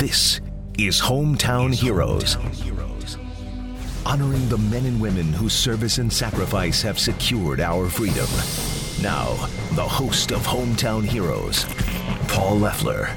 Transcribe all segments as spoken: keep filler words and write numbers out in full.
This is Hometown Heroes. Honoring the men and women whose service and sacrifice have secured our freedom. Now, the host of Hometown Heroes, Paul Leffler.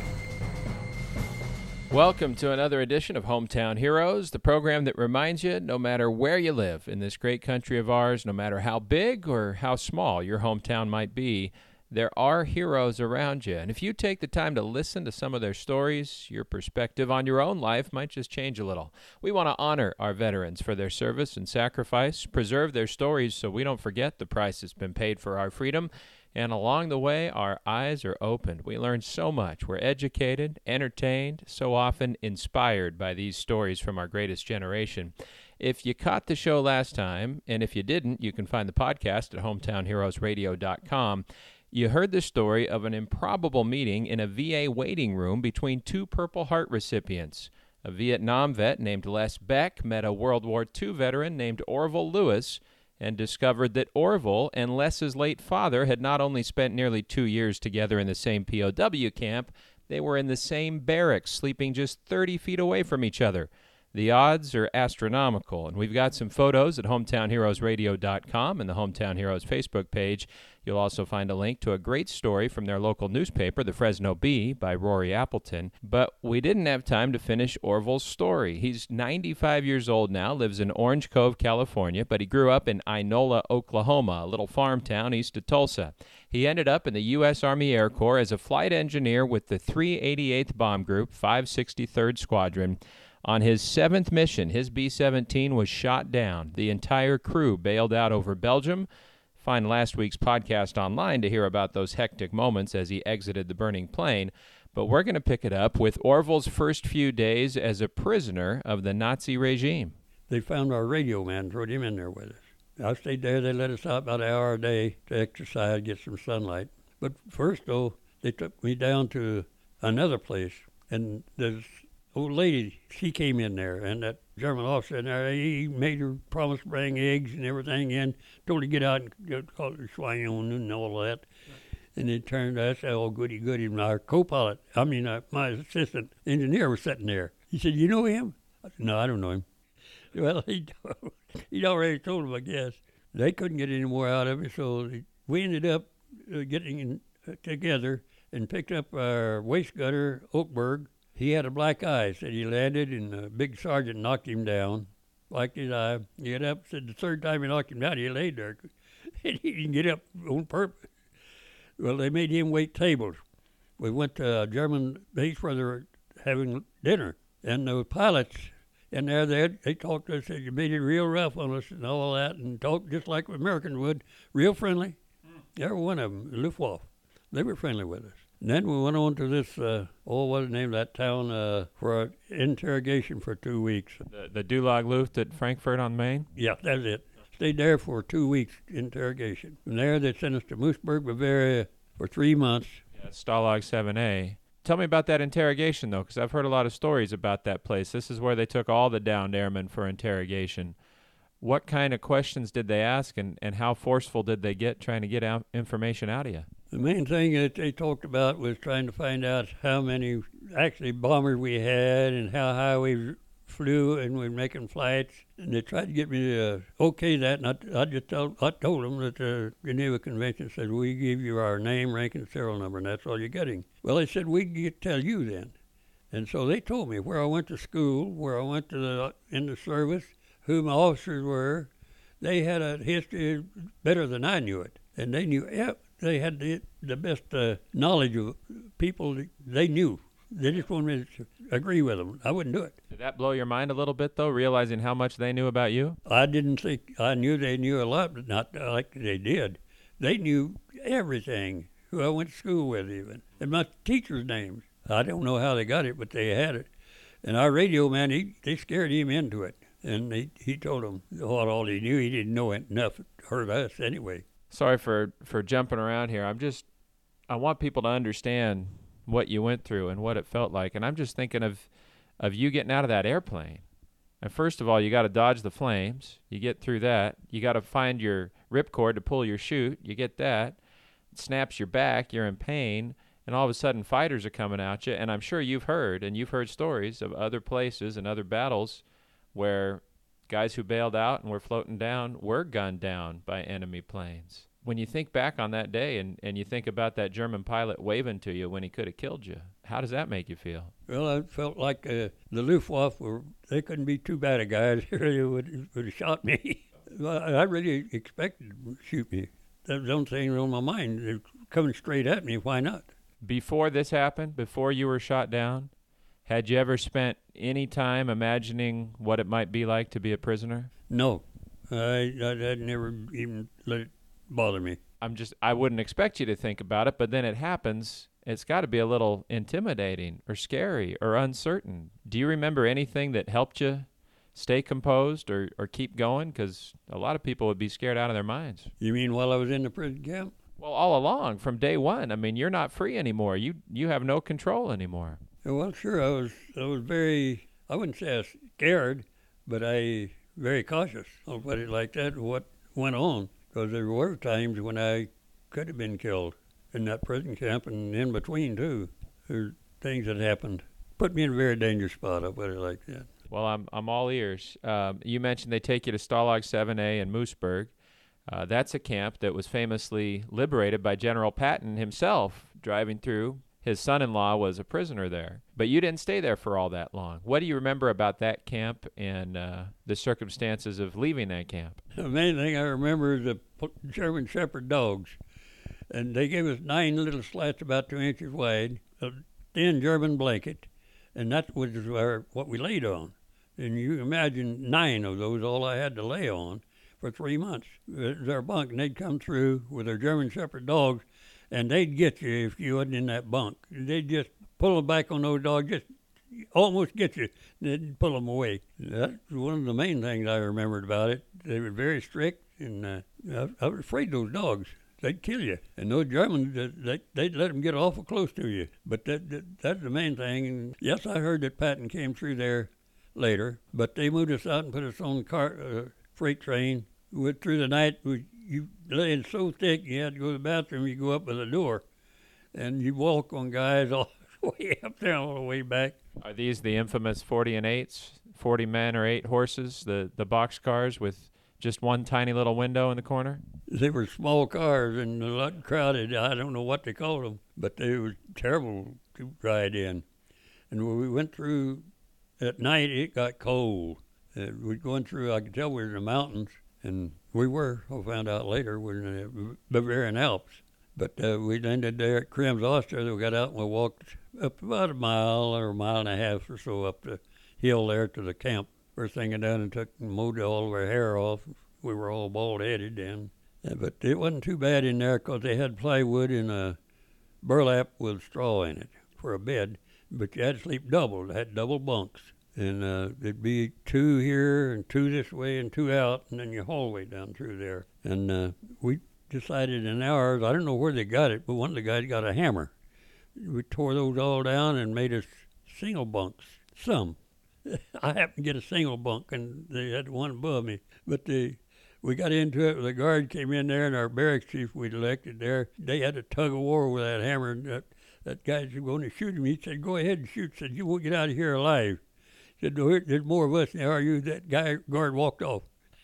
Welcome to another edition of Hometown Heroes, the program that reminds you no matter where you live in this great country of ours, no matter how big or how small your hometown might be, there are heroes around you. And if you take the time to listen to some of their stories, your perspective on your own life might just change a little. We want to honor our veterans for their service and sacrifice, preserve their stories so we don't forget the price that's been paid for our freedom. And along the way, our eyes are opened. We learn so much. We're educated, entertained, so often inspired by these stories from our greatest generation. If you caught the show last time, and if you didn't, you can find the podcast at hometown heroes radio dot com. You heard the story of an improbable meeting in a V A waiting room between two Purple Heart recipients. A Vietnam vet named Les Beck met a World War Two veteran named Orville Lewis and discovered that Orville and Les's late father had not only spent nearly two years together in the same P O W camp, they were in the same barracks, sleeping just thirty feet away from each other. The odds are astronomical, and we've got some photos at hometown heroes radio dot com and the Hometown Heroes Facebook page. You'll also find a link to a great story from their local newspaper, the Fresno Bee, by Rory Appleton. But we didn't have time to finish Orville's story. He's ninety-five years old now, lives in Orange Cove, California, but he grew up in Inola, Oklahoma, a little farm town east of Tulsa. He ended up in the U S Army Air Corps as a flight engineer with the three eighty-eighth Bomb Group, five sixty-third Squadron. On his seventh mission, his B seventeen was shot down. The entire crew bailed out over Belgium. Find last week's podcast online to hear about those hectic moments as he exited the burning plane. But we're going to pick it up with Orville's first few days as a prisoner of the Nazi regime. They found our radio man, threw him in there with us. I stayed there. They let us out about an hour a day to exercise, get some sunlight. But first, though, they took me down to another place, and there's old lady, she came in there, and that German officer in there, he made her promise to bring eggs and everything in, told her to get out and get, call her swine and all that. And it turned out, I said, oh, goody, goody. And our co-pilot, I mean, uh, my assistant engineer was sitting there. He said, you know him? I said, no, I don't know him. Well, he told, he'd already told him, I guess. They couldn't get any more out of it, so we ended up uh, getting in, uh, together and picked up our waist gunner, Oakberg. He had a black eye, said he landed, and a big sergeant knocked him down, blacked his eye. He got up, said the third time he knocked him down, he laid there, and he didn't get up on purpose. Well, they made him wait tables. We went to a German base where they were having dinner, and the pilots in there, they, they talked to us, said you made it real rough on us and all that, and talked just like Americans would, real friendly. Mm. Every one of them, Luftwaffe, they were friendly with us. And then we went on to this, uh, oh, what was the name of that town, uh, for an interrogation for two weeks. The, the Dulag Luft at Frankfurt on Main? Yeah, that's it. Stayed there for two weeks, interrogation. From there, they sent us to Moosburg, Bavaria for three months. Yeah, Stalag seven A. Tell me about that interrogation, though, because I've heard a lot of stories about that place. This is where they took all the downed airmen for interrogation. What kind of questions did they ask, and, and how forceful did they get trying to get out information out of you? The main thing that they talked about was trying to find out how many actually bombers we had and how high we flew and we were making flights. And they tried to get me to uh, okay that, and I, I just told, I told them that the Geneva Convention said, we give you our name, rank, and serial number, and that's all you're getting. Well, they said, we can tell you then. And so they told me where I went to school, where I went to the in the service, who my officers were. They had a history better than I knew it, and they knew everything. They had the, the best uh, knowledge of people they knew. They just wanted me to agree with them. I wouldn't do it. Did that blow your mind a little bit, though, realizing how much they knew about you? I didn't think, I knew they knew a lot, but not like they did. They knew everything, who I went to school with even, and my teachers' names. I don't know how they got it, but they had it. And our radio man, he, they scared him into it. And he, he told them what all he knew. He didn't know enough to hurt us anyway. Sorry for, for jumping around here. I'm just, I want people to understand what you went through and what it felt like. And I'm just thinking of, of you getting out of that airplane. And first of all, you got to dodge the flames. You get through that. You got to find your ripcord to pull your chute. You get that. It snaps your back. You're in pain. and all of a sudden fighters are coming at you. And I'm sure you've heard, and you've heard stories of other places and other battles where guys who bailed out and were floating down were gunned down by enemy planes. When you think back on that day and, and you think about that German pilot waving to you when he could have killed you, how does that make you feel? Well, I felt like uh, the Luftwaffe, were, they couldn't be too bad a guys. They would, would have shot me. I really expected them to shoot me. That was the only thing on my mind. They're coming straight at me. Why not? Before this happened, before you were shot down, had you ever spent any time imagining what it might be like to be a prisoner? No. I, I, I'd never even let it bother me. I'm just, I wouldn't expect you to think about it, but then it happens. It's got to be a little intimidating or scary or uncertain. Do you remember anything that helped you stay composed or, or keep going? Because a lot of people would be scared out of their minds. You mean while I was in the prison camp? Well, all along, from day one. I mean, you're not free anymore. You you have no control anymore. Well, sure. I was I was very, I wouldn't say I was scared, but I very cautious. I'll put it like that, what went on. Because there were times when I could have been killed in that prison camp and in between, too. There things that happened. Put me in a very dangerous spot, I'll put it like that. Well, I'm I'm all ears. Um, you mentioned they take you to Stalag seven A in Moosburg. Uh, that's a camp that was famously liberated by General Patton himself driving through. His son-in-law was a prisoner there. But you didn't stay there for all that long. What do you remember about that camp and uh, the circumstances of leaving that camp? The main thing I remember is the German Shepherd dogs. And they gave us nine little slats about two inches wide, a thin German blanket, and that was our, what we laid on. And you imagine nine of those, all I had to lay on for three months. It was our bunk, and they'd come through with their German Shepherd dogs, and they'd get you if you wasn't in that bunk. They'd just pull them back on those dogs, just almost get you, they'd pull them away. That's one of the main things I remembered about it. They were very strict, and uh, I, I was afraid of those dogs. They'd kill you. And those Germans, they, they'd let them get awful close to you. But that, that that's the main thing. And yes, I heard that Patton came through there later, but they moved us out and put us on the car, uh, freight train. We went through the night. We, you laying so thick, you had to go to the bathroom. You go up by the door, and you walk on guys all the way up there, all the way back. Are these the infamous forty and eights, forty men or eight horses, the, the box cars with just one tiny little window in the corner? They were small cars and a lot crowded. I don't know what they called them, but they were terrible to ride in. And when we went through at night, it got cold. Uh, we were going through, I could tell we were in the mountains, and we were, I found out later, we were in the Bavarian Alps. But uh, we landed there at Krems, Austria. We got out and we walked up about a mile or a mile and a half or so up the hill there to the camp. First thing I done and took and mowed all of our hair off. We were all bald-headed then. Uh, but it wasn't too bad in there because they had plywood and a burlap with straw in it for a bed. But you had to sleep double. They had double bunks. And uh, there'd be two here and two this way and two out, and then your hallway down through there. And uh, we decided in ours, I don't know where they got it, but one of the guys got a hammer. We tore those all down and made us single bunks. Some. I happened to get a single bunk, and they had one above me. But the, we got into it. The guard came in there, and our barracks chief we'd elected there, they had a tug of war with that hammer. And that, that guy was going to shoot him. He said, "Go ahead and shoot." He said, "You won't get out of here alive." He said, "No, there's more of us than there are you." That guy guard walked off.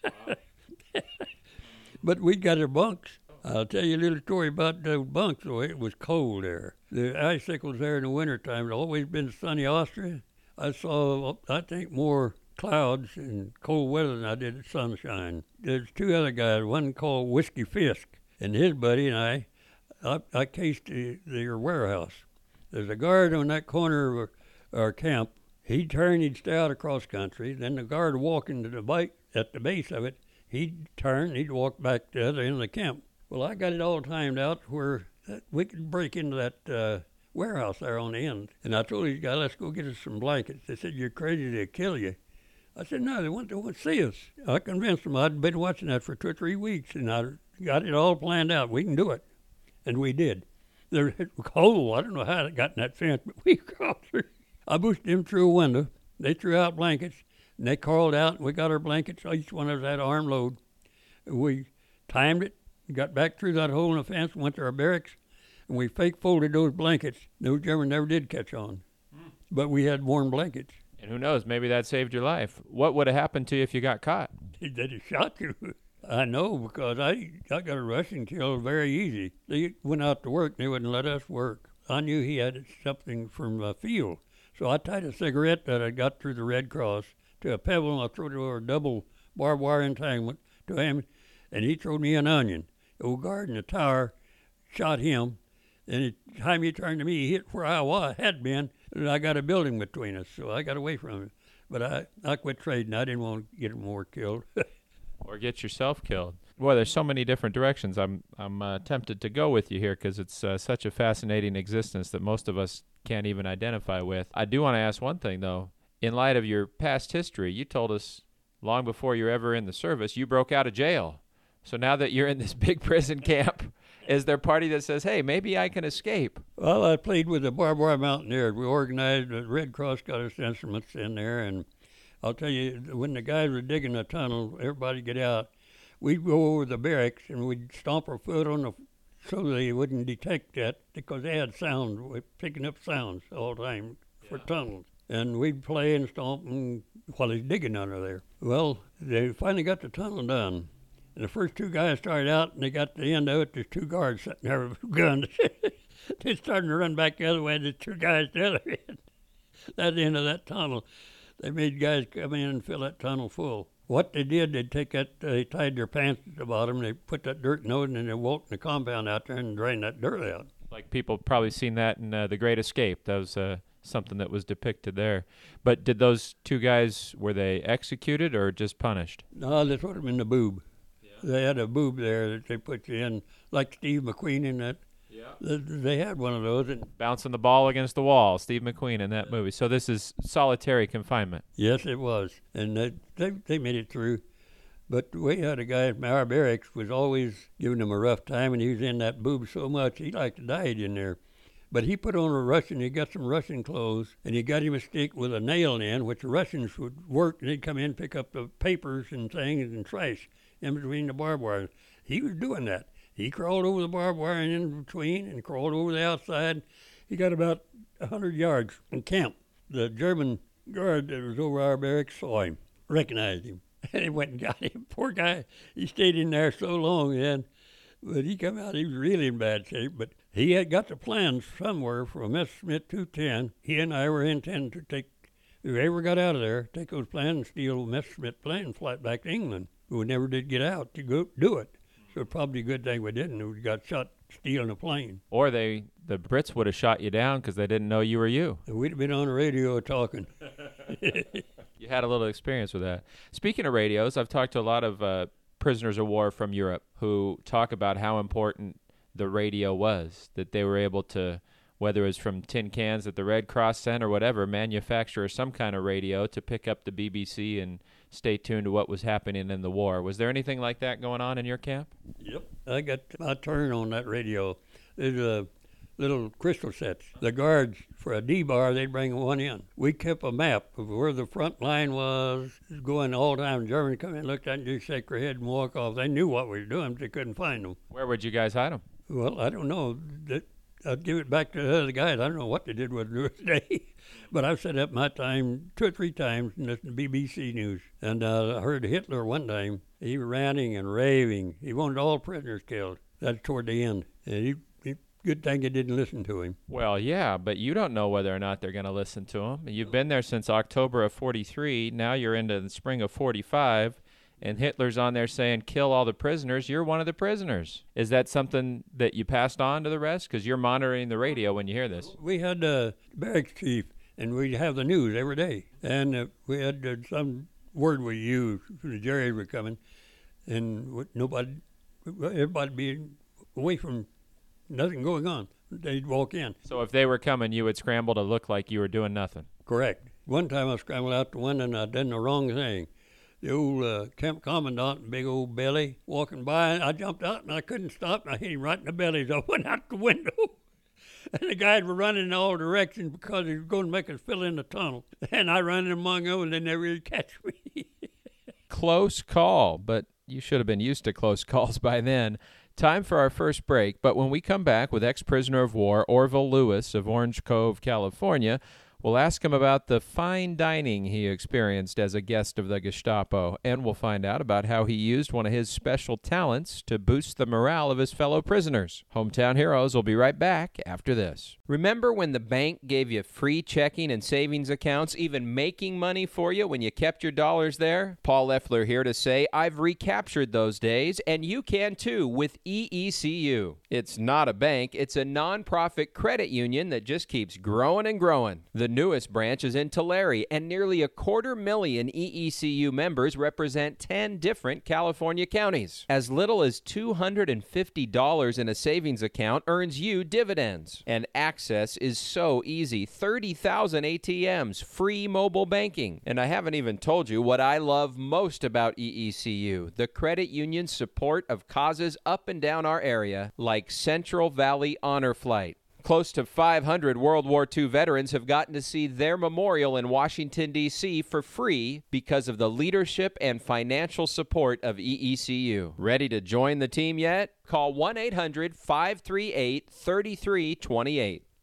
But we got our bunks. I'll tell you a little story about those bunks, though. It was cold there. The icicles there in the wintertime. It's always been sunny Austria. I saw, I think, more clouds in cold weather than I did sunshine. There's two other guys, one called Whiskey Fisk, and his buddy and I, I, I cased the, their warehouse. There's a guard on that corner of our, our camp. He'd turn, he'd stay out across country. Then the guard would walk into the bike at the base of it. He'd turn, he'd walk back to the other end of the camp. Well, I got it all timed out where we could break into that uh, warehouse there on the end. And I told these guys, "Let's go get us some blankets." They said, "You're crazy, they'll kill you." I said, "No, they want to, want to see us." I convinced them. I'd been watching that for two or three weeks, and I got it all planned out. We can do it. And we did. They're cold. I don't know how they got in that fence, but we crawled through. I pushed them through a window. They threw out blankets, and they crawled out, and we got our blankets. Each one of us had an armload. We timed it, got back through that hole in the fence, went to our barracks. and we fake folded those blankets. Those Germans never did catch on, mm. but we had warm blankets. And who knows, maybe that saved your life. What would have happened to you if you got caught? They'd have shot you. I know, because I, I got a Russian killed very easy. They went out to work, and they wouldn't let us work. I knew he had something from a field. So I tied a cigarette that I got through the Red Cross to a pebble, and I threw it over a double barbed wire entanglement to him, and he threw me an onion. The old guard in the tower shot him, and the time he turned to me, he hit where I was, had been, and I got a building between us, so I got away from him. But I, I quit trading. I didn't want to get more killed. Or get yourself killed. Boy, there's so many different directions. I'm I'm uh, tempted to go with you here because it's uh, such a fascinating existence that most of us can't even identify with. I do want to ask one thing, though. In light of your past history, you told us long before you were ever in the service, you broke out of jail. So now that you're in this big prison camp, is there a party that says, hey, maybe I can escape? Well, I played with the Barbed Wire Mountaineers. We organized, the Red Cross got us instruments in there, and I'll tell you, when the guys were digging a tunnel, everybody get out, we'd go over the barracks and we'd stomp our foot on the, so they wouldn't detect that, because they had sound, we're picking up sounds all the time for yeah. tunnels. And we'd play and stomp and, while he's digging under there. Well, they finally got the tunnel done. And the first two guys started out, and they got to the end of it. There's two guards sitting there with guns. They started to run back the other way. There's two guys the other end. That's the end of that tunnel. They made guys come in and fill that tunnel full. What they did, they'd take that, uh, they tied their pants at the bottom, they put that dirt in those, and then they walked in the compound out there and drained that dirt out. Like people probably seen that in uh, The Great Escape. That was uh, something that was depicted there. But did those two guys, were they executed or just punished? No, they put them in the boob. They had a boob there that they put you in, like Steve McQueen in that. Yeah. They, they had one of those. And bouncing the ball against the wall, Steve McQueen in that movie. So this is solitary confinement. Yes, it was. And they, they, they made it through. But we had a guy at our barracks was always giving them a rough time, and he was in that boob so much, he like to died in there. But he put on a Russian, he got some Russian clothes, and he got him a stick with a nail in, which the Russians would work, and they'd come in and pick up the papers and things and trash in between the barbed wire. He was doing that. He crawled over the barbed wire and in between and crawled over the outside. He got about a hundred yards from camp. The German guard that was over our barracks saw him, recognized him, and he went and got him. Poor guy, he stayed in there so long then, but he come out, he was really in bad shape. But he had got the plans somewhere from Messerschmitt two ten. He and I were intending to take, if we ever got out of there, take those plans and steal Messerschmitt plane and fly it back to England. We never did get out to go do it. So probably a good thing we didn't. We got shot stealing a plane. Or they, the Brits would have shot you down because they didn't know you were you. And we'd have been on the radio talking. You had a little experience with that. Speaking of radios, I've talked to a lot of uh, prisoners of war from Europe who talk about how important the radio was, that they were able to, whether it was from tin cans that the Red Cross sent or whatever, manufacture some kind of radio to pick up the B B C and stay tuned to what was happening in the war. Was there anything like that going on in your camp? Yep. I got my turn on that radio. There's a little crystal sets. The guards, for a D-bar, they'd bring one in. We kept a map of where the front line was, going all the time. Germans come in, looked at it, just shake their head and walk off. They knew what we were doing, but they couldn't find them. Where would you guys hide them? Well, I don't know. I'd give it back to the other guys. I don't know what they did with it today. But I've set up my time two or three times in the B B C News. And uh, I heard Hitler one time. He was ranting and raving. He wanted all prisoners killed. That's toward the end. And he, he, good thing they didn't listen to him. Well, yeah, but you don't know whether or not they're going to listen to him. You've been there since October of forty-three. Now you're into the spring of forty-five. And Hitler's on there saying, kill all the prisoners. You're one of the prisoners. Is that something that you passed on to the rest? Because you're monitoring the radio when you hear this. We had the barracks chief, and we'd have the news every day. And uh, we had uh, some word we used. The juries were coming, and nobody, everybody be away from nothing going on. They'd walk in. So if they were coming, you would scramble to look like you were doing nothing. Correct. One time I scrambled out the window, and I done the wrong thing. The old uh, camp commandant, big old belly, walking by, I jumped out and I couldn't stop, and I hit him right in the belly, so I went out the window. And the guys were running in all directions because he was going to make us fill in the tunnel. And I ran among them, and they never really catch me. Close call, but you should have been used to close calls by then. Time for our first break, but when we come back with ex-prisoner of war Orville Lewis of Orange Cove, California, we'll ask him about the fine dining he experienced as a guest of the Gestapo, and we'll find out about how he used one of his special talents to boost the morale of his fellow prisoners. Hometown Heroes will be right back after this. Remember when the bank gave you free checking and savings accounts, even making money for you when you kept your dollars there? Paul Leffler here to say I've recaptured those days, and you can too with E E C U. It's not a bank, it's a nonprofit credit union that just keeps growing and growing. The newest branch is in Tulare, and nearly a quarter million E E C U members represent ten different California counties. As little as two hundred fifty dollars in a savings account earns you dividends. And access is so easy. thirty thousand A T Ms, free mobile banking. And I haven't even told you what I love most about E E C U, the credit union's support of causes up and down our area, like Central Valley Honor Flight. Close to five hundred World War Two veterans have gotten to see their memorial in Washington, D C for free because of the leadership and financial support of E E C U. Ready to join the team yet? Call one eight hundred five three eight three three two eight.